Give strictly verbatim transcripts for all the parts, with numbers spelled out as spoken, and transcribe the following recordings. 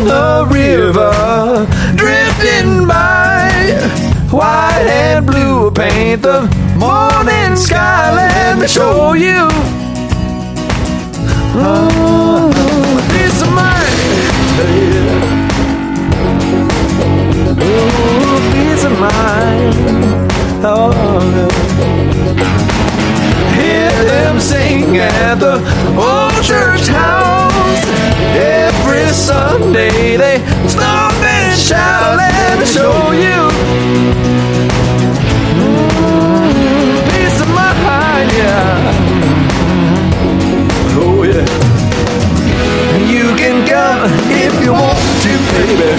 the river, drifting by. White and blue paint the morning sky. Let me show you. Oh, peace of mind. Oh, peace of mind. Oh, hear them sing at the old church house. Every Sunday they stop and shout. Let me show you. Mm, peace of mind, yeah. Oh yeah. You can come if you want to, baby.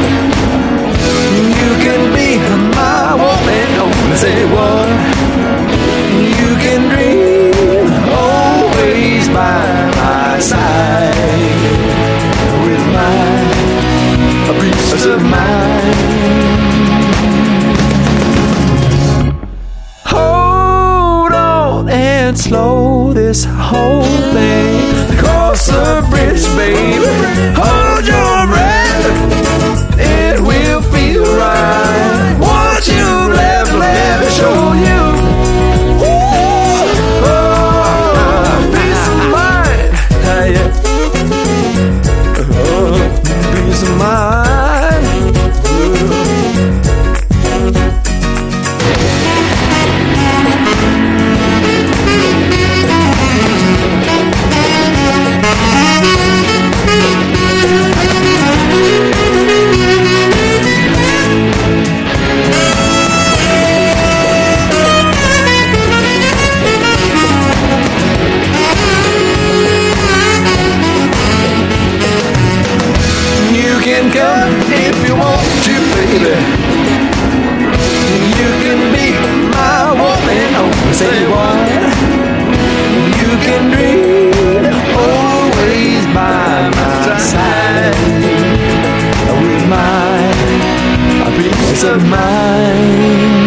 You can be my woman. Only say what. You can dream always by my side with my peace of mind. Hold on and slow this whole thing. Cross the bridge, baby. Hold your breath. It will feel right. What you left, let me show you. Ooh, oh, peace of mind. Yeah. Oh, peace of mind. Ooh. Come if you want to, baby. You can be my woman. Oh, say what? You can dream always by my side with my peace of mind.